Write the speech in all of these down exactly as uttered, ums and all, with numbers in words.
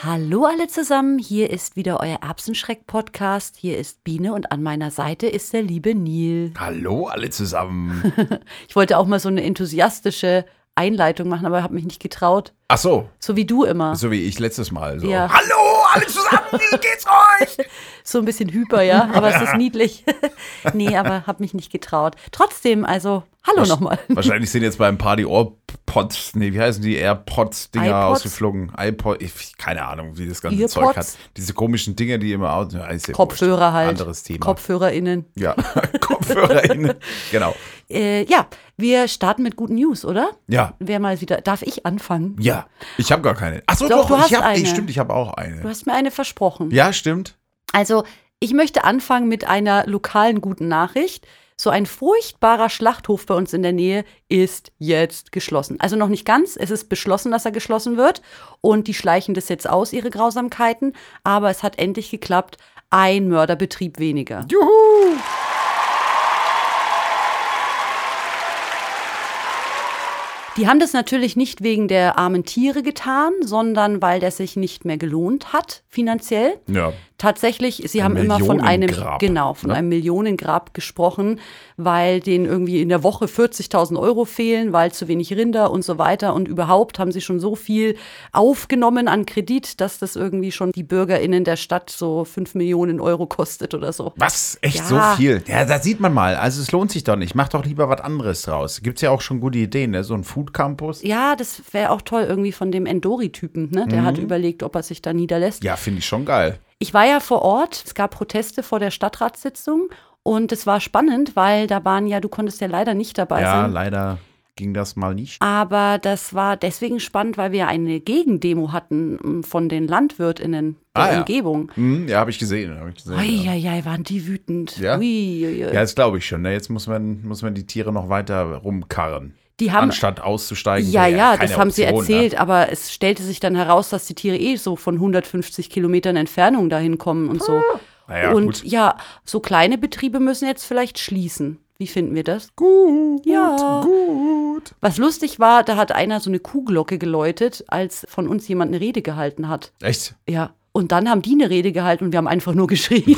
Hallo alle zusammen, hier ist wieder euer Erbsenschreck-Podcast. Hier ist Biene und an meiner Seite ist der liebe Neil. Hallo alle zusammen. Ich wollte auch mal so eine enthusiastische Einleitung machen, aber habe mich nicht getraut. Ach so. So wie du immer. So wie ich letztes Mal. So. Ja. Hallo alle zusammen, wie geht's euch? So ein bisschen hyper, ja, aber es ist niedlich. Nee, aber habe mich nicht getraut. Trotzdem, also, hallo nochmal. Wahrscheinlich sind jetzt beim Party AirPods, nee, wie heißen die AirPods-Dinger iPods? ausgeflogen. iPod, ich, keine Ahnung, wie das ganze Earpods? Zeug hat. Diese komischen Dinger, die immer aus. Ja, ist ja Kopfhörer wurscht. halt. Anderes Thema. KopfhörerInnen. Ja, KopfhörerInnen. Genau. Äh, ja, wir starten mit guten News, oder? Ja. Wer mal wieder, darf ich anfangen? Ja. Ich habe gar keine. Ach so, Doch, doch, du ich hast hab, eine. Ich, stimmt, ich habe auch eine. Du hast mir eine versprochen. Ja, stimmt. Also, ich möchte anfangen mit einer lokalen guten Nachricht. So ein furchtbarer Schlachthof bei uns in der Nähe ist jetzt geschlossen. Also noch nicht ganz, es ist beschlossen, dass er geschlossen wird. Und die schleichen das jetzt aus, ihre Grausamkeiten. Aber es hat endlich geklappt, ein Mörderbetrieb weniger. Juhu! Die haben das natürlich nicht wegen der armen Tiere getan, sondern weil der sich nicht mehr gelohnt hat, finanziell. Ja. Tatsächlich, sie Ein haben immer von einem, Millionengrab, genau, von ne? einem Millionengrab gesprochen, weil denen irgendwie in der Woche vierzigtausend Euro fehlen, weil zu wenig Rinder und so weiter. Und überhaupt haben sie schon so viel aufgenommen an Kredit, dass das irgendwie schon die BürgerInnen der Stadt so fünf Millionen Euro kostet oder so. Was? Echt Ja. so viel? Ja, da sieht man mal. Also es lohnt sich doch nicht. Mach doch lieber was anderes draus. Gibt's ja auch schon gute Ideen, ne? So ein Food Campus. Ja, das wäre auch toll irgendwie von dem Endori-Typen, ne? Der hat überlegt, ob er sich da niederlässt. Ja, finde ich schon geil. Ich war ja vor Ort, es gab Proteste vor der Stadtratssitzung und es war spannend, weil da waren ja, du konntest ja leider nicht dabei Ja, sein. leider ging das mal nicht. Aber das war deswegen spannend, weil wir eine Gegendemo hatten von den LandwirtInnen der Ah, ja. Umgebung. Hm, ja, habe ich gesehen. Hab ich gesehen ja. Eieiei, waren die wütend. Ja? Ui, ui, ui. Ja, das glaube ich schon. Ne? Jetzt muss man, muss man die Tiere noch weiter rumkarren. Die haben, Anstatt auszusteigen. ja, wäre ja, keine das haben sie Option, erzählt, Ne? aber es stellte sich dann heraus, dass die Tiere eh so von hundertfünfzig Kilometern Entfernung dahin kommen und so. Naja, und gut. ja, so kleine Betriebe müssen jetzt vielleicht schließen. Wie finden wir das? Gut, Ja. gut. Was lustig war, da hat einer so eine Kuhglocke geläutet, als von uns jemand eine Rede gehalten hat. Echt? Ja. Und dann haben die eine Rede gehalten und wir haben einfach nur geschrien.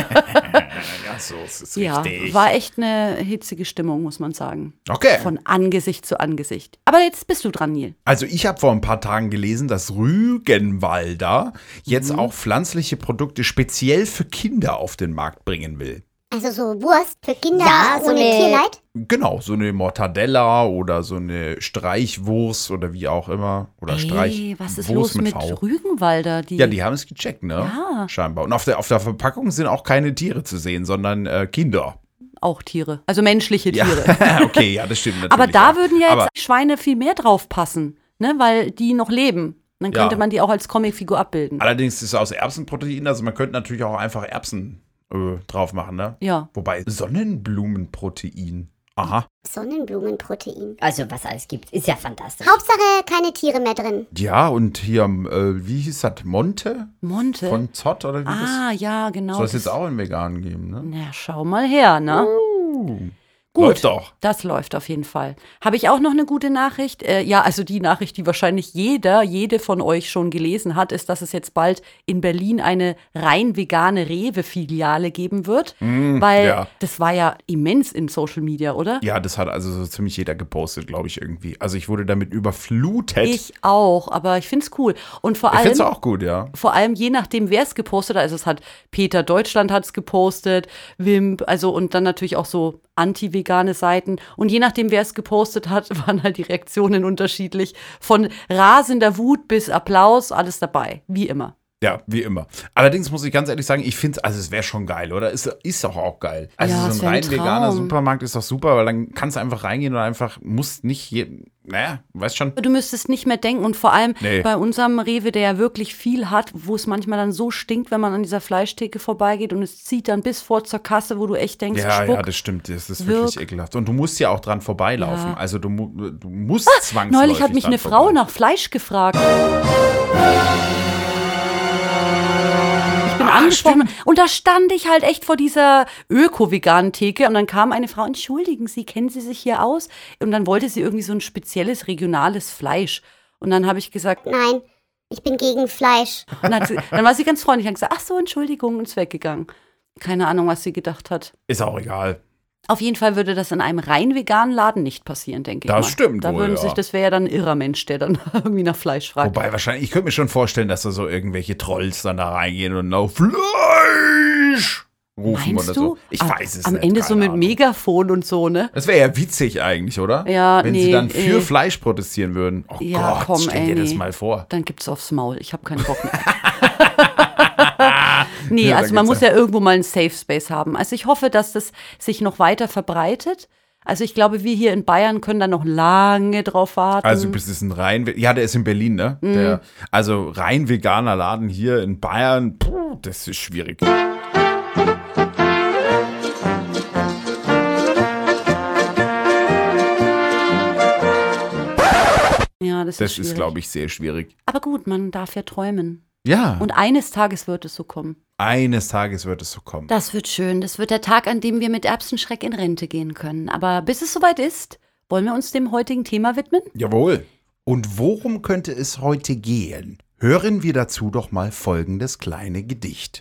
Ja, so ist es Ja, richtig. war echt eine hitzige Stimmung, muss man sagen. Okay. Von Angesicht zu Angesicht. Aber jetzt bist du dran, Neil. Also ich habe vor ein paar Tagen gelesen, dass Rügenwalder jetzt Mhm. auch pflanzliche Produkte speziell für Kinder auf den Markt bringen will. Also so Wurst für Kinder Ja, so ohne eine- Tierleid? Genau, so eine Mortadella oder so eine Streichwurst oder wie auch immer. Oder Ey, Streichwurst was ist los mit, V. Rügenwalder? Die, Ja, die haben es gecheckt, ne? Ja. Scheinbar. Und auf der, auf der Verpackung sind auch keine Tiere zu sehen, sondern äh, Kinder. Auch Tiere. Also menschliche Ja, Tiere. okay, ja, das stimmt natürlich. Aber da ja. würden ja jetzt Aber, Schweine viel mehr drauf passen, ne? Weil die noch leben. Dann Ja. könnte man die auch als Comicfigur abbilden. allerdings ist es aus Erbsenprotein, also man könnte natürlich auch einfach Erbsen äh, drauf machen, ne? Ja. Wobei Sonnenblumenprotein. Aha. Sonnenblumenprotein. Also, was alles gibt, ist ja fantastisch. Hauptsache keine Tiere mehr drin. Ja, und hier, äh, wie hieß das? Monte? Monte. Von Zott oder wie ah, ja, genau. das? Soll es jetzt auch in vegan geben, ne? Na, schau mal her, ne? Uh, Gut. Läuft doch. Das läuft auf jeden Fall. Habe ich auch noch eine gute Nachricht? Äh, ja, also die Nachricht, die wahrscheinlich jeder, jede von euch schon gelesen hat, ist, dass es jetzt bald in Berlin eine rein vegane Rewe-Filiale geben wird. weil ja. das war ja immens in Social Media, oder? Ja, das hat also so ziemlich jeder gepostet, glaube ich, irgendwie. Also ich wurde damit überflutet. Ich auch, aber ich finde es cool. Und vor Ich finde es allem, auch gut, ja. vor allem je nachdem, wer es gepostet hat, also es hat Peter Deutschland hat es gepostet, Wimp, also und dann natürlich auch so anti-vegane Seiten. Und je nachdem, wer es gepostet hat, waren halt die Reaktionen unterschiedlich. Von rasender Wut bis Applaus, alles dabei, wie immer. Ja, wie immer. Allerdings muss ich ganz ehrlich sagen, ich finde es, also es wäre schon geil, oder? Ist, ist doch auch geil. Also Ja, es so wär ein ein rein veganer Traum. Supermarkt ist doch super, weil dann kannst du einfach reingehen und einfach musst nicht, je, naja, weißt schon. Du müsstest nicht mehr denken und vor allem Nee. bei unserem Rewe, der ja wirklich viel hat, wo es manchmal dann so stinkt, wenn man an dieser Fleischtheke vorbeigeht und es zieht dann bis vor zur Kasse, wo du echt denkst, Ja, Spuck. ja, das stimmt. Das ist Wirk. wirklich ekelhaft. Und du musst ja auch dran vorbeilaufen. Ja. Also du, mu- du musst zwangsläufig Neulich hat mich dran eine Frau vorbei. nach Fleisch gefragt. Ich bin angesprochen und da stand ich halt echt vor dieser öko-veganen Theke und dann kam eine Frau, entschuldigen Sie, kennen Sie sich hier aus? Und dann wollte sie irgendwie so ein spezielles regionales Fleisch. Und dann habe ich gesagt, Nein, Ich bin gegen Fleisch. Und dann, hat sie, dann war sie ganz freundlich und hat gesagt, ach so, Entschuldigung, und ist weggegangen. Keine Ahnung, was sie gedacht hat. Ist auch egal. Auf jeden Fall würde das in einem rein veganen Laden nicht passieren, denke ich mal. Das stimmt Da wohl, würden ja. sich, das wäre ja dann ein irrer Mensch, der dann irgendwie nach Fleisch fragt. Wobei wahrscheinlich, ich könnte mir schon vorstellen, dass da so irgendwelche Trolls dann da reingehen und auf Fleisch rufen Meinst oder du? so. Ich am, weiß es Am nicht. Ende so keine mit Ahnung. Megafon und so, ne? Das wäre ja witzig eigentlich, oder? Ja, Wenn nee, sie dann für eh. Fleisch protestieren würden. Oh Ja, Gott, komm, stell ey, dir das nee. mal vor. Dann gibt's aufs Maul. Ich habe keinen Bock mehr. Nee, Ja, also da man gibt's muss ja irgendwo mal einen Safe Space haben. Also ich hoffe, dass das sich noch weiter verbreitet. Also ich glaube, wir hier in Bayern können da noch lange drauf warten. Also bis es ein rein, ja, der ist in Berlin, ne? Mhm. Der, also rein veganer Laden hier in Bayern, puh, das ist schwierig. ja, das, Das ist, ist, schwierig. glaube ich, sehr schwierig. Aber gut, man darf ja träumen. Ja, Und eines Tages wird es so kommen. eines Tages wird es so kommen. Das wird schön. Das wird der Tag, an dem wir mit Erbsenschreck in Rente gehen können. Aber bis es soweit ist, wollen wir uns dem heutigen Thema widmen? Jawohl. Und worum könnte es heute gehen? Hören wir dazu doch mal folgendes kleine Gedicht.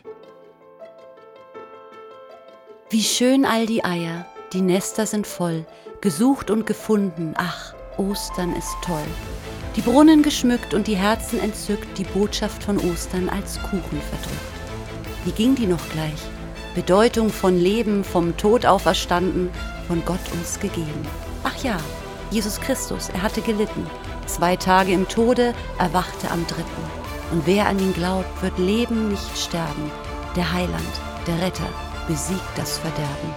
Wie schön all die Eier, die Nester sind voll, gesucht und gefunden, ach, Ostern ist toll. Die Brunnen geschmückt und die Herzen entzückt, die Botschaft von Ostern als Kuchen verdrückt. Wie ging die noch gleich? Bedeutung von Leben, vom Tod auferstanden, von Gott uns gegeben. Ach ja, Jesus Christus, er hatte gelitten. Zwei Tage im Tode, erwachte am dritten. Und wer an ihn glaubt, wird leben, nicht sterben. Der Heiland, der Retter, besiegt das Verderben.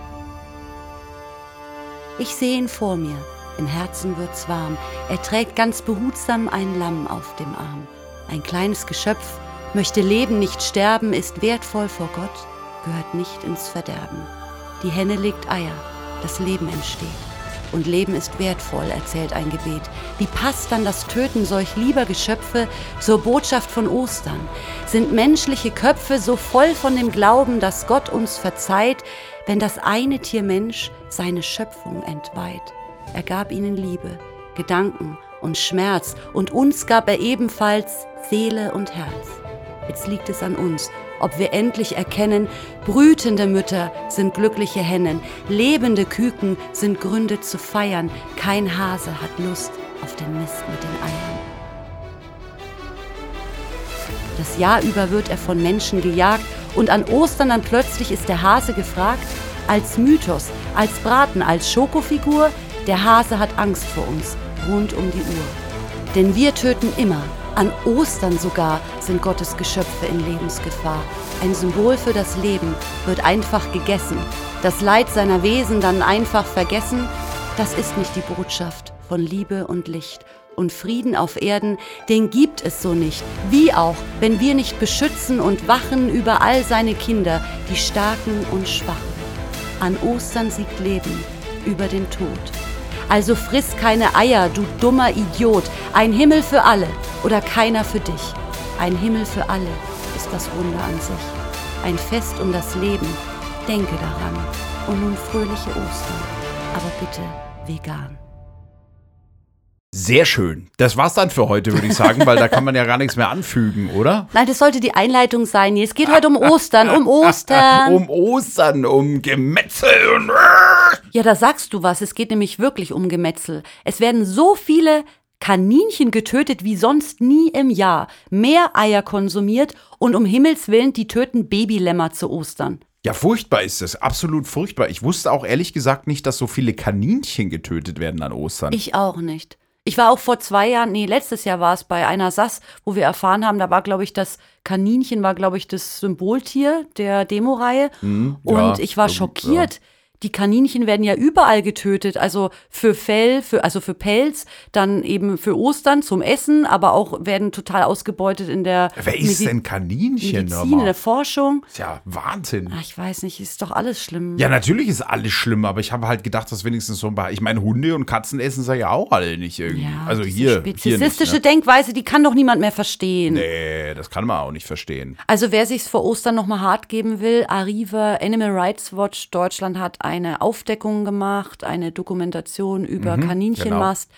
Ich sehe ihn vor mir, im Herzen wird's warm. Er trägt ganz behutsam ein Lamm auf dem Arm. Ein kleines Geschöpf, möchte leben, nicht sterben, ist wertvoll vor Gott, gehört nicht ins Verderben. Die Henne legt Eier, das Leben entsteht. Und Leben ist wertvoll, erzählt ein Gebet. Wie passt dann das Töten solch lieber Geschöpfe zur Botschaft von Ostern? Sind menschliche Köpfe so voll von dem Glauben, dass Gott uns verzeiht, wenn das eine Tier Mensch seine Schöpfung entweiht? Er gab ihnen Liebe, Gedanken und Schmerz, und uns gab er ebenfalls Seele und Herz. Jetzt liegt es an uns, ob wir endlich erkennen, brütende Mütter sind glückliche Hennen, lebende Küken sind Gründe zu feiern, kein Hase hat Lust auf den Mist mit den Eiern. Das Jahr über wird er von Menschen gejagt, und an Ostern dann plötzlich ist der Hase gefragt, als Mythos, als Braten, als Schokofigur, der Hase hat Angst vor uns, rund um die Uhr. Denn wir töten immer, an Ostern sogar sind Gottes Geschöpfe in Lebensgefahr. Ein Symbol für das Leben wird einfach gegessen, das Leid seiner Wesen dann einfach vergessen. Das ist nicht die Botschaft von Liebe und Licht. Und Frieden auf Erden, den gibt es so nicht. Wie auch, wenn wir nicht beschützen und wachen über all seine Kinder, die Starken und Schwachen. An Ostern siegt Leben über den Tod. Also friss keine Eier, du dummer Idiot. Ein Himmel für alle oder keiner für dich. Ein Himmel für alle ist das Wunder an sich. Ein Fest um das Leben, denke daran. Und nun fröhliche Ostern, aber bitte vegan. Sehr schön. Das war's dann für heute, würde ich sagen, weil da kann man ja gar nichts mehr anfügen, oder? Nein, das sollte die Einleitung sein. Es geht heute um Ostern, um Ostern. Um Ostern, um Gemetzel und... Ja, da sagst du was. Es geht nämlich wirklich um Gemetzel. Es werden so viele Kaninchen getötet wie sonst nie im Jahr. Mehr Eier konsumiert und um Himmels Willen, die töten Babylämmer zu Ostern. Ja, furchtbar ist es. Absolut furchtbar. Ich wusste auch ehrlich gesagt nicht, dass so viele Kaninchen getötet werden an Ostern. Ich auch nicht. Ich war auch vor zwei Jahren, nee, letztes Jahr war es bei einer S A S, wo wir erfahren haben, da war, glaube ich, das Kaninchen war, glaube ich, das Symboltier der Demo-Reihe. Hm, und ja, ich war ähm, schockiert. ja. Die Kaninchen werden ja überall getötet, also für Fell, für, also für Pelz, dann eben für Ostern zum Essen, aber auch werden total ausgebeutet in der Wer ist Medi- denn Kaninchen? Medizin, Hör mal? in der Forschung. Ist ja Wahnsinn. Ach, ich weiß nicht, ist doch alles schlimm. Ja, natürlich ist alles schlimm, aber ich habe halt gedacht, dass wenigstens so ein paar. Ich meine, Hunde und Katzen essen sie ja auch alle nicht irgendwie. Ja, also diese hier. hier speziesistische nicht, ne? Denkweise, die kann doch niemand mehr verstehen. Nee, das kann man auch nicht verstehen. Also wer sich's vor Ostern nochmal hart geben will, Arriva, Animal Rights Watch Deutschland hat eine Aufdeckung gemacht, eine Dokumentation über Mhm, Kaninchenmast.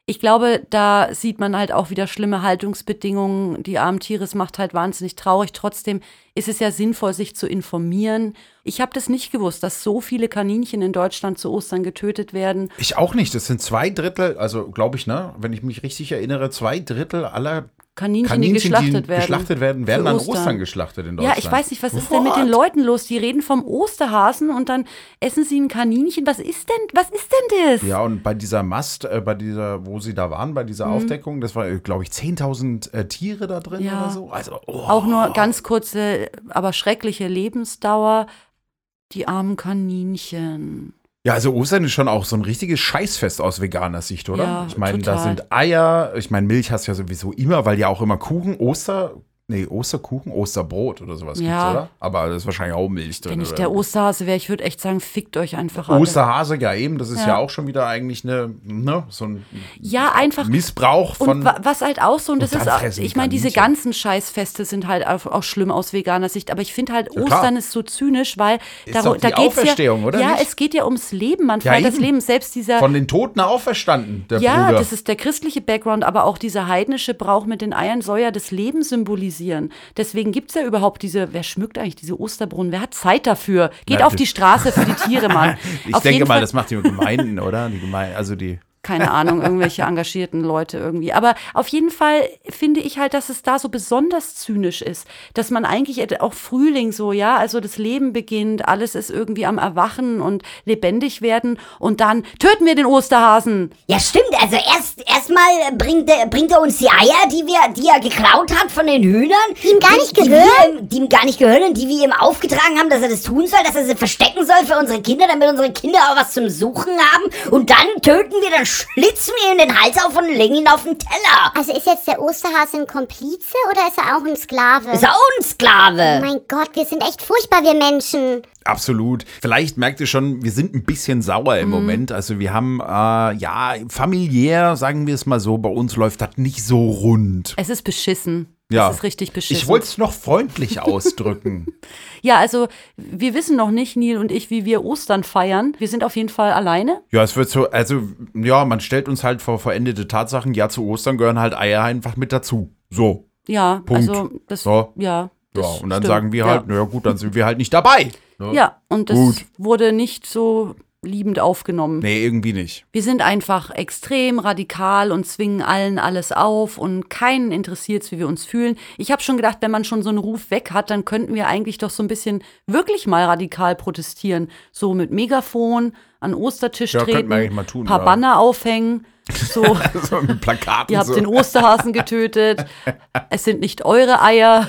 ich glaube, da sieht man halt auch wieder schlimme Haltungsbedingungen. Die armen Tiere, es macht halt wahnsinnig traurig. Trotzdem ist es ja sinnvoll, sich zu informieren. Ich habe das nicht gewusst, dass so viele Kaninchen in Deutschland zu Ostern getötet werden. Ich auch nicht. Das sind zwei Drittel, also glaube ich, ne, wenn ich mich richtig erinnere, zwei Drittel aller Kaninchen, Kaninchen, die geschlachtet die werden. geschlachtet werden, werden Zu an Ostern. Ostern geschlachtet in Ja, Deutschland. ich weiß nicht, was ist denn mit den Leuten los? Die reden vom Osterhasen und dann essen sie ein Kaninchen. Was ist denn, was ist denn das? Ja, und bei dieser Mast, äh, bei dieser, wo sie da waren, bei dieser Mhm. Aufdeckung, das war, glaube ich, zehntausend äh, Tiere da drin Ja. oder so. Also, oh. Auch nur ganz kurze, aber schreckliche Lebensdauer. Die armen Kaninchen. Ja, also Ostern ist schon auch so ein richtiges Scheißfest aus veganer Sicht, oder? Ja, ich meine, da total. sind Eier, ich meine, Milch hast du ja sowieso immer, weil ja auch immer Kuchen, Oster, nee, Osterkuchen, Osterbrot oder sowas Ja. gibt's, oder? Aber da ist wahrscheinlich auch Milch drin. Wenn ich oder? der Osterhase wäre, ich würde echt sagen, fickt euch einfach alle. Osterhase, ja eben, das ist ja. Ja. auch schon wieder eigentlich eine, ne, so ein Ja, einfach. Missbrauch von. Und wa- was halt auch so, und das Und ist, dann auch, fressen ich meine, diese Kaninchen. ganzen Scheißfeste sind halt auch, auch schlimm aus veganer Sicht, aber ich finde halt, Ja, klar. Ostern ist so zynisch, weil Ist da, doch die da geht's Auferstehung, ja, oder ja, nicht? es geht ja ums Leben, man Ja, feiert das eben. Leben, selbst dieser, Von den Toten auferstanden, der ja, Bruder. das ist der christliche Background, aber auch dieser heidnische Brauch mit den Eiern soll ja das Leben symbolisieren. Deswegen gibt es ja überhaupt diese, wer schmückt eigentlich diese Osterbrunnen? Wer hat Zeit dafür? Geht Ja, auf das- die Straße für die Tiere, Mann. ich Auf denke jeden mal, Fall- das macht die Gemeinden, oder? Die Gemeinde, also die. Keine Ahnung, irgendwelche engagierten Leute irgendwie. Aber auf jeden Fall finde ich halt, dass es da so besonders zynisch ist. Dass man eigentlich auch Frühling so, ja, also das Leben beginnt, alles ist irgendwie am Erwachen und lebendig werden und dann töten wir den Osterhasen. Ja, stimmt. Also erst erstmal bringt er, bringt er uns die Eier, die wir, die er geklaut hat von den Hühnern. Die ihm gar nicht die, gehören? wir ihm- Die ihm gar nicht gehören und die wir ihm aufgetragen haben, dass er das tun soll, dass er sie verstecken soll für unsere Kinder, damit unsere Kinder auch was zum Suchen haben. Und dann töten wir, dann schlitzen wir ihm den Hals auf und legen ihn auf den Teller. Also ist jetzt der Osterhase ein Komplize oder ist er auch ein Sklave? Ist auch ein Sklave. Mein Gott, wir sind echt furchtbar, wir Menschen. Absolut. Vielleicht merkt ihr schon, wir sind ein bisschen sauer im Moment. Also wir haben, äh, ja, familiär, sagen wir es mal so, bei uns läuft das nicht so rund. Es ist beschissen. Ja. Es ist richtig beschissen. Ich wollte es noch freundlich ausdrücken. Ja, also wir wissen noch nicht, Neil und ich, wie wir Ostern feiern. Wir sind auf jeden Fall alleine. Ja, es wird so, also, ja, man stellt uns halt vor verendete Tatsachen. Ja, zu Ostern gehören halt Eier einfach mit dazu. So. Ja, Punkt. also das, So. ja. Ja, das und dann stimmt. sagen wir Ja. halt, naja gut, dann sind wir halt nicht dabei. Ne? Ja, und das Gut. wurde nicht so liebend aufgenommen. Nee, irgendwie nicht. Wir sind einfach extrem radikal und zwingen allen alles auf und keinen interessiert es, wie wir uns fühlen. Ich habe schon gedacht, wenn man schon so einen Ruf weg hat, dann könnten wir eigentlich doch so ein bisschen wirklich mal radikal protestieren. So mit Megafon an den Ostertisch Ja, könnten treten, wir eigentlich mal tun, paar ja. Banner aufhängen. So, So mit Plakaten ihr habt so. den Osterhasen getötet. Es sind nicht eure Eier.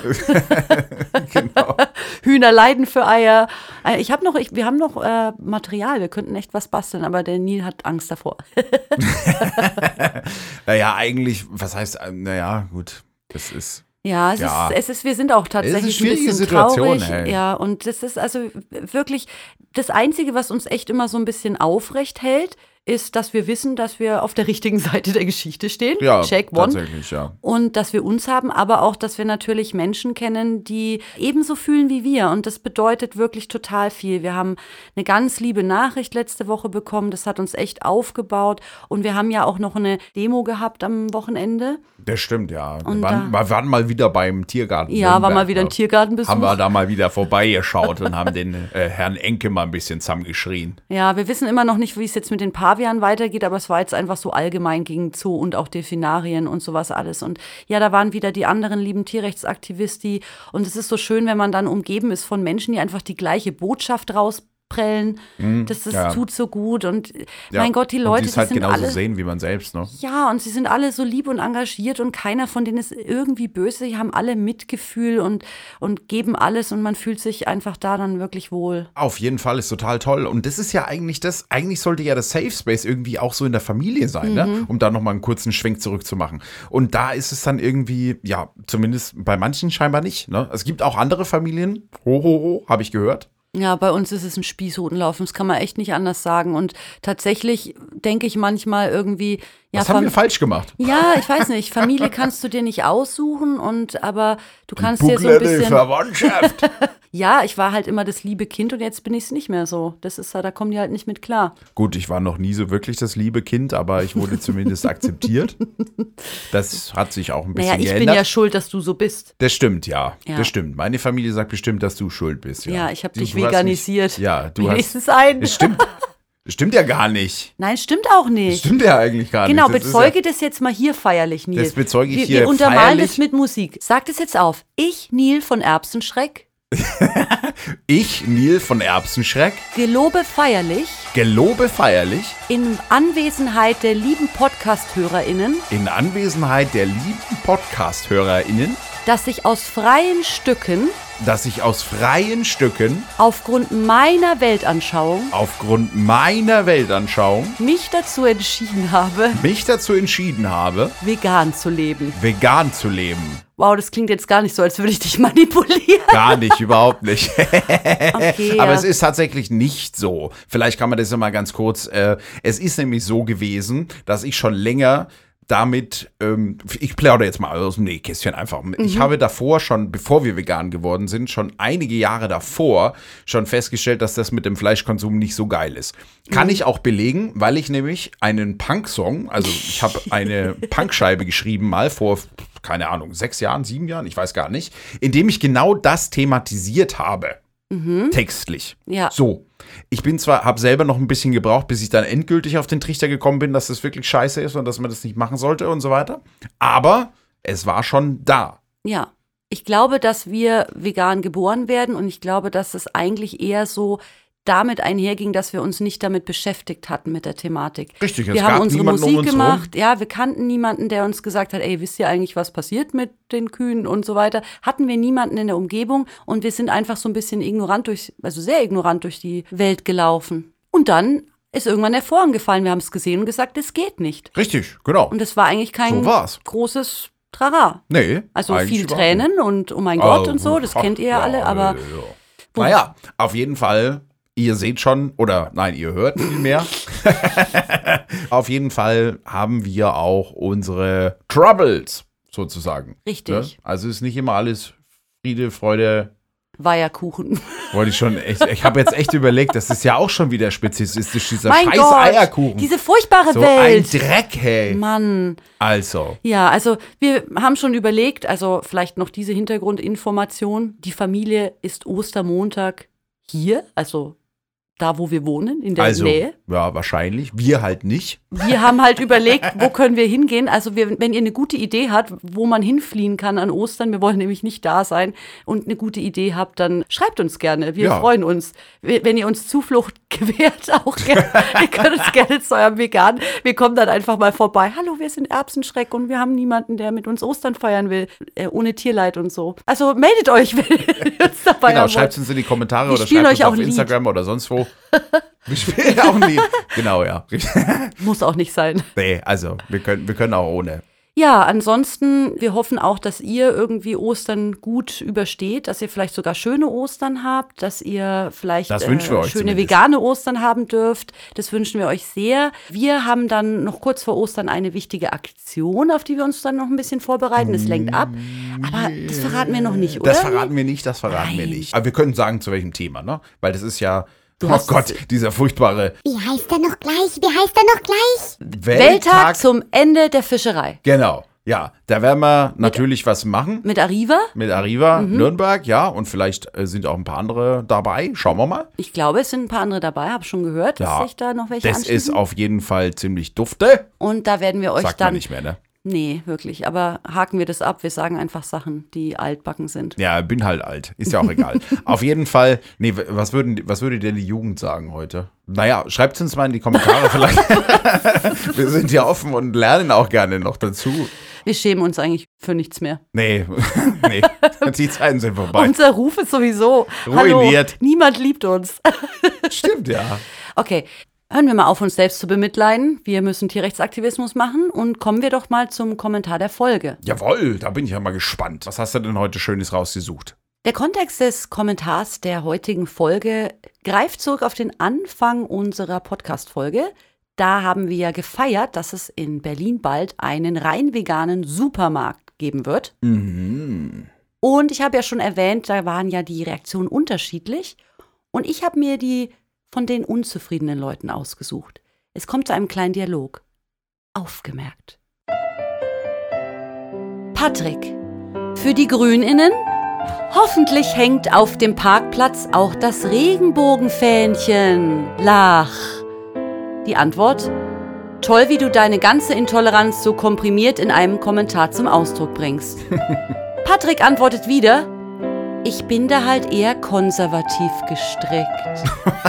Genau. Hühner leiden für Eier. Äh, Ich habe noch, ich, wir haben noch äh, Material. Wir könnten echt was basteln, aber der Neil hat Angst davor. Naja, eigentlich, was heißt, äh, naja, gut, das ist. Ja, es, Ja. Ist, es ist, wir sind auch Es ist eine tatsächlich ein schwierige bisschen Situation, traurig. ey. Ja, und das ist also wirklich das Einzige, was uns echt immer so ein bisschen aufrecht hält, ist, dass wir wissen, dass wir auf der richtigen Seite der Geschichte stehen. Ja, Check one. tatsächlich, ja. Und dass wir uns haben, aber auch, dass wir natürlich Menschen kennen, die ebenso fühlen wie wir. Und das bedeutet wirklich total viel. Wir haben eine ganz liebe Nachricht letzte Woche bekommen. Das hat uns echt aufgebaut. Und wir haben ja auch noch eine Demo gehabt am Wochenende. Das stimmt, ja. Wir Und waren, wir waren mal wieder beim Tiergarten. Ja, war Nürnberg, mal wieder ein ne? Tiergartenbesuch. Haben wir da mal wieder vorbeigeschaut und haben den äh, Herrn Enke mal ein bisschen zusammengeschrien. Ja, wir wissen immer noch nicht, wie es jetzt mit den Pavianen weitergeht, aber es war jetzt einfach so allgemein gegen Zoo und auch Delfinarien und sowas alles. Und ja, da waren wieder die anderen lieben Tierrechtsaktivisten. Und es ist so schön, wenn man dann umgeben ist von Menschen, die einfach die gleiche Botschaft rausprellen. Das, das ja. tut so gut. Und Ja. mein Gott, die Und Leute, die es die halt sind genauso alle. sehen wie man selbst, ne? Ja, und sie sind alle so lieb und engagiert und keiner von denen ist irgendwie böse. Sie haben alle Mitgefühl und, und geben alles und man fühlt sich einfach da dann wirklich wohl. Auf jeden Fall ist total toll. Und das ist ja eigentlich das, eigentlich sollte ja das Safe Space irgendwie auch so in der Familie sein, Mhm. ne? Um da nochmal einen kurzen Schwenk zurückzumachen. Und da ist es dann irgendwie, ja, zumindest bei manchen scheinbar nicht, ne? Es gibt auch andere Familien, ho, ho, ho, habe ich gehört. Ja, bei uns ist es ein Spießrutenlaufen, das kann man echt nicht anders sagen. Und tatsächlich denke ich manchmal irgendwie, ja, Was haben Fam- wir falsch gemacht? ja, ich weiß nicht, Familie kannst du dir nicht aussuchen und aber du kannst dir so ein Bucklede bisschen. Verwandtschaft. Ja, ich war halt immer das liebe Kind und jetzt bin ich es nicht mehr so. Das ist da kommen die halt nicht mit klar. Gut, ich war noch nie so wirklich das liebe Kind, aber ich wurde zumindest akzeptiert. Das hat sich auch ein bisschen Naja, ich geändert. bin ja schuld, dass du so bist. Das stimmt, ja. Ja. Das stimmt. Meine Familie sagt bestimmt, dass du schuld bist. Ja, Ja, ich habe Du- dich du hast veganisiert. Mich, ja, du Wie hast. ist es ein? Das stimmt. Das stimmt ja gar nicht. Nein, stimmt auch Das nicht. stimmt ja eigentlich gar Genau, nicht. Das ist bezeuge das jetzt mal hier feierlich, Nils. Das bezeuge ich wir, hier Wir untermalen feierlich. das mit Musik. Sag das jetzt auf. Ich, Nil von Erbsenschreck, Ja, ich, Neil von Erbsenschreck, gelobe feierlich gelobe feierlich in Anwesenheit der lieben Podcast-HörerInnen, in Anwesenheit der lieben Podcast-HörerInnen, dass ich aus freien Stücken dass ich aus freien Stücken aufgrund meiner Weltanschauung aufgrund meiner Weltanschauung mich dazu entschieden habe, mich dazu entschieden habe, vegan zu leben. vegan zu leben. Wow, das klingt jetzt gar nicht so, als würde ich dich manipulieren. Gar nicht, überhaupt nicht. Okay, Aber ja. es ist tatsächlich nicht so. Vielleicht kann man das ja mal ganz kurz. Äh, es ist nämlich so gewesen, dass ich schon länger damit, ähm, ich plaudere jetzt mal aus dem Nähkästchen einfach. Ich habe davor schon, bevor wir vegan geworden sind, schon einige Jahre davor schon festgestellt, dass das mit dem Fleischkonsum nicht so geil ist. Kann ich auch belegen, weil ich nämlich einen Punk-Song, also ich habe eine Punkscheibe geschrieben mal vor, keine Ahnung, sechs Jahren, sieben Jahren, ich weiß gar nicht, in dem ich genau das thematisiert habe. Textlich. Ja. So. Ich bin zwar, habe selber noch ein bisschen gebraucht, bis ich dann endgültig auf den Trichter gekommen bin, dass das wirklich scheiße ist und dass man das nicht machen sollte und so weiter. Aber es war schon da. Ja, ich glaube, dass wir vegan geboren werden und ich glaube, dass es eigentlich eher so damit einherging, dass wir uns nicht damit beschäftigt hatten mit der Thematik. Richtig, es wir haben gab unsere niemanden um Musik uns gemacht, ja, wir kannten niemanden, der uns gesagt hat, ey, wisst ihr eigentlich, was passiert mit den Kühen und so weiter. Hatten wir niemanden in der Umgebung und wir sind einfach so ein bisschen ignorant durch, also sehr ignorant durch die Welt gelaufen. Und dann ist irgendwann der Vorhang gefallen, wir haben es gesehen und gesagt, das geht nicht. Richtig, genau. Und es war eigentlich kein So war's. großes Trara. Nee. Also eigentlich viel überhaupt Tränen und oh mein Gott Oh, und so, das ach, kennt ihr ja alle, aber ja. Naja, auf jeden Fall, ihr seht schon, oder nein, ihr hört viel mehr. Auf jeden Fall haben wir auch unsere Troubles, sozusagen. Richtig. Ne? Also ist nicht immer alles Friede, Freude. Weiherkuchen. Wollte ich schon echt, ich habe jetzt echt überlegt, das ist ja auch schon wieder spezifistisch, dieser Mein scheiß Gott, Eierkuchen. diese furchtbare so Welt. ein Dreck, hey. Mann. Also, Ja, also wir haben schon überlegt, also vielleicht noch diese Hintergrundinformation. Die Familie ist Ostermontag hier, also da, wo wir wohnen, in der also, Nähe. ja, wahrscheinlich. Wir halt nicht. Wir haben halt überlegt, wo können wir hingehen. Also wir, wenn ihr eine gute Idee habt, wo man hinfliehen kann an Ostern, wir wollen nämlich nicht da sein und eine gute Idee habt, dann schreibt uns gerne. Wir Ja. freuen uns. Wenn ihr uns Zuflucht gewährt, auch gerne. Ihr könnt uns gerne zu eurem Vegan. Wir kommen dann einfach mal vorbei. Hallo, wir sind Erbsenschreck und wir haben niemanden, der mit uns Ostern feiern will, äh, ohne Tierleid und so. Also meldet euch, wenn ihr uns dabei Genau, haben schreibt wollt. uns in die Kommentare Wir oder spielen schreibt euch uns auch auf ein Lied. Instagram oder sonst wo. Wir spielen auch ein Lied. Genau, ja. Muss auch nicht sein. Nee, also, wir können, wir können auch ohne. Ja, ansonsten, wir hoffen auch, dass ihr irgendwie Ostern gut übersteht, dass ihr vielleicht sogar schöne Ostern habt, dass ihr vielleicht Das wünschen wir euch schöne zumindest. vegane Ostern haben dürft. Das wünschen wir euch sehr. Wir haben dann noch kurz vor Ostern eine wichtige Aktion, auf die wir uns dann noch ein bisschen vorbereiten. Es lenkt ab. Aber das verraten wir noch nicht, oder? Das verraten wir nicht, das verraten wir Nein. nicht. Aber wir können sagen, zu welchem Thema, ne? Weil das ist ja, Du oh hast Gott, es- dieser furchtbare Wie heißt er noch gleich? Wie heißt er noch gleich? Welttag. Welttag zum Ende der Fischerei. Genau, ja. Da werden wir natürlich was machen. Mit Arriva. Mit Arriva, Mhm. Nürnberg, ja. Und vielleicht äh, sind auch ein paar andere dabei. Schauen wir mal. Ich glaube, es sind ein paar andere dabei, habe schon gehört, dass Ja. sich da noch welche Das ist anschließen. auf jeden Fall ziemlich dufte. Und da werden wir euch Sagt man dann nicht mehr, ne? Nee, wirklich. Aber haken wir das ab. Wir sagen einfach Sachen, die altbacken sind. Ja, bin halt alt. Ist ja auch egal. Auf jeden Fall, nee, was, würden, was würde denn die Jugend sagen heute? Naja, schreibt es uns mal in die Kommentare vielleicht. Wir sind ja offen und lernen auch gerne noch dazu. Wir schämen uns eigentlich für nichts mehr. Nee, nee, die Zeiten sind vorbei. Unser Ruf ist sowieso Ruiniert. Hallo, niemand liebt uns. Stimmt, ja. Okay, hören wir mal auf, uns selbst zu bemitleiden. Wir müssen Tierrechtsaktivismus machen und kommen wir doch mal zum Kommentar der Folge. Jawohl, da bin ich ja mal gespannt. Was hast du denn heute Schönes rausgesucht? Der Kontext des Kommentars der heutigen Folge greift zurück auf den Anfang unserer Podcast-Folge. Da haben wir ja gefeiert, dass es in Berlin bald einen rein veganen Supermarkt geben wird. Mhm. Und ich habe ja schon erwähnt, da waren ja die Reaktionen unterschiedlich. Und ich habe mir die von den unzufriedenen Leuten ausgesucht. Es kommt zu einem kleinen Dialog. Aufgemerkt. Patrick, für die GrünInnen? Hoffentlich hängt auf dem Parkplatz auch das Regenbogenfähnchen. Lach. Die Antwort? Toll, wie du deine ganze Intoleranz so komprimiert in einem Kommentar zum Ausdruck bringst. Patrick antwortet wieder, ich bin da halt eher konservativ gestrickt.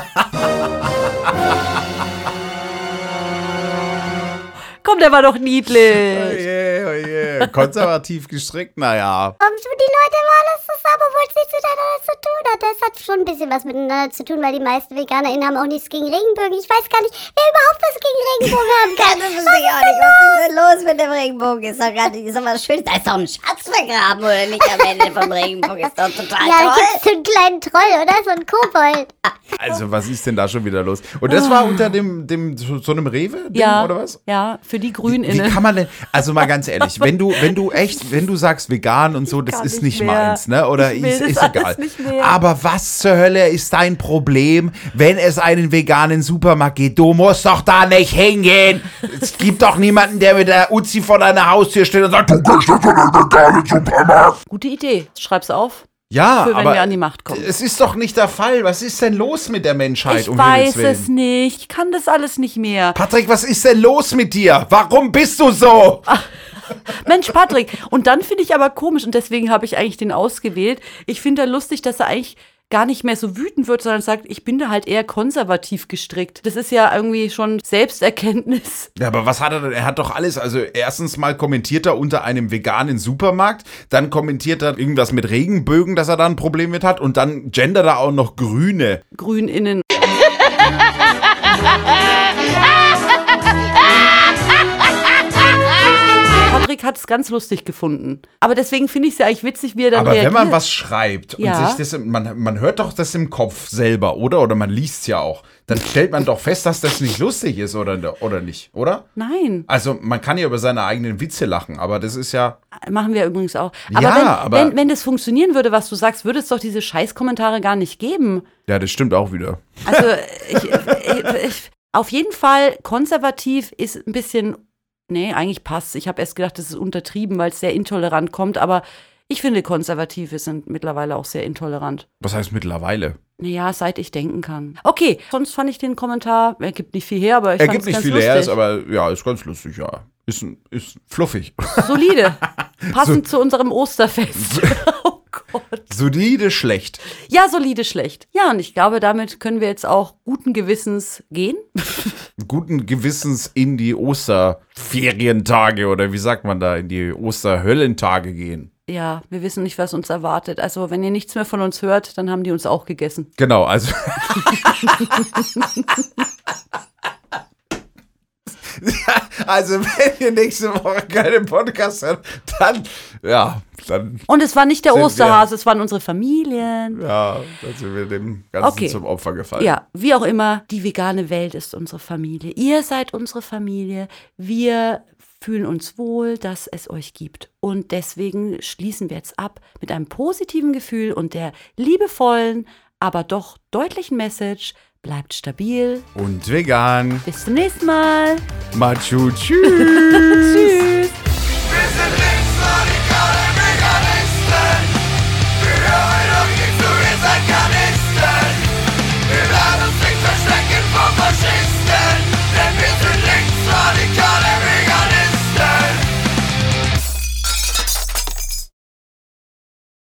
Komm, der war doch niedlich. Oh je, oh je. Konservativ gestrickt, naja. Um, die Leute waren das zusammen, obwohl es nichts miteinander zu tun hat. Das hat schon ein bisschen was miteinander zu tun, weil die meisten VeganerInnen haben auch nichts gegen Regenbögen. Ich weiß gar nicht, wer überhaupt was gegen Regenbogen haben kann. Das verstehe ich auch nicht. Was ist denn los mit dem Regenbogen? Ist doch gerade ist doch was Schönes. Da ist doch ein Schatz vergraben, oder nicht? Am Ende vom Regenbogen ist doch total Ja, da toll. gibt's so einen kleinen Troll, oder? So einen Kobold. Also, was ist denn da schon wieder los? Und das war unter dem, dem so, so einem Rewe-Ding, Ja, oder was? ja, für die Wie GrünInnen. kann man denn, also mal ganz ehrlich, wenn du, wenn du echt, wenn du sagst vegan und so, das kann ist nicht nicht mehr. meins, ne? Oder Ich will ist, das ist alles egal. nicht mehr. Aber was zur Hölle ist dein Problem, wenn es einen veganen Supermarkt gibt? Du musst doch da nicht hingehen. Es gibt doch niemanden, der mit der Uzi vor deiner Haustür steht und sagt, du gehst jetzt in den veganen Supermarkt. Gute Idee. Schreib's auf. Ja, Für wenn aber wir an die Macht kommen. es ist doch nicht der Fall. Was ist denn los mit der Menschheit? Ich um weiß Himmels es Willen? nicht. Ich kann das alles nicht mehr. Patrick, was ist denn los mit dir? Warum bist du so? Mensch, Patrick. Und dann finde ich aber komisch, und deswegen habe ich eigentlich den ausgewählt. Ich finde da lustig, dass er eigentlich gar nicht mehr so wütend wird, sondern sagt, ich bin da halt eher konservativ gestrickt. Das ist ja irgendwie schon Selbsterkenntnis. Ja, aber was hat er denn? Er hat doch alles. Also erstens mal kommentiert er unter einem veganen Supermarkt, dann kommentiert er irgendwas mit Regenbögen, dass er da ein Problem mit hat und dann gendert er auch noch Grüne. GrünInnen. Patrick hat es ganz lustig gefunden. Aber deswegen finde ich es ja eigentlich witzig, wie er dann Aber reagiert. wenn man was schreibt und Ja. sich das, im- man, man hört doch das im Kopf selber, oder? Oder man liest es ja auch. Dann stellt man doch fest, dass das nicht lustig ist, oder, oder nicht, oder? Nein, Also man kann ja über seine eigenen Witze lachen, aber das ist ja... machen wir übrigens auch. Aber, Ja, wenn, aber- wenn, wenn das funktionieren würde, was du sagst, würde es doch diese Scheißkommentare gar nicht geben. Ja, das stimmt auch wieder. Also ich, ich, ich, auf jeden Fall konservativ ist ein bisschen, nee, eigentlich passt. Ich habe erst gedacht, das ist untertrieben, weil es sehr intolerant kommt, aber ich finde, Konservative sind mittlerweile auch sehr intolerant. Was heißt mittlerweile? Naja, seit ich denken kann. Okay, sonst fand ich den Kommentar, er gibt nicht viel her, aber ich Er fand gibt es nicht ganz viel lustig. her, ist aber ja, ist ganz lustig, ja. Ist, ein- ist fluffig. Solide. Passend zu unserem Osterfest. Oh Gott. Solide schlecht. Ja, solide schlecht. Ja, und ich glaube, damit können wir jetzt auch guten Gewissens gehen. Guten Gewissens in die Osterferientage oder wie sagt man da, in die Osterhöllentage gehen. Ja, wir wissen nicht, was uns erwartet. Also, wenn ihr nichts mehr von uns hört, dann haben die uns auch gegessen. Genau, also. Ja, also, wenn ihr nächste Woche keinen Podcast habt, dann, ja, dann, Und es war nicht der Sind wir- Osterhase, es waren unsere Familien. ja, dann sind wir dem Ganzen Okay. zum Opfer gefallen. Ja, wie auch immer, die vegane Welt ist unsere Familie. Ihr seid unsere Familie. Wir fühlen uns wohl, dass es euch gibt. Und deswegen schließen wir jetzt ab mit einem positiven Gefühl und der liebevollen, aber doch deutlichen Message. Bleibt stabil. Und vegan. Bis zum nächsten Mal. Machu, tschüss. Tschüss.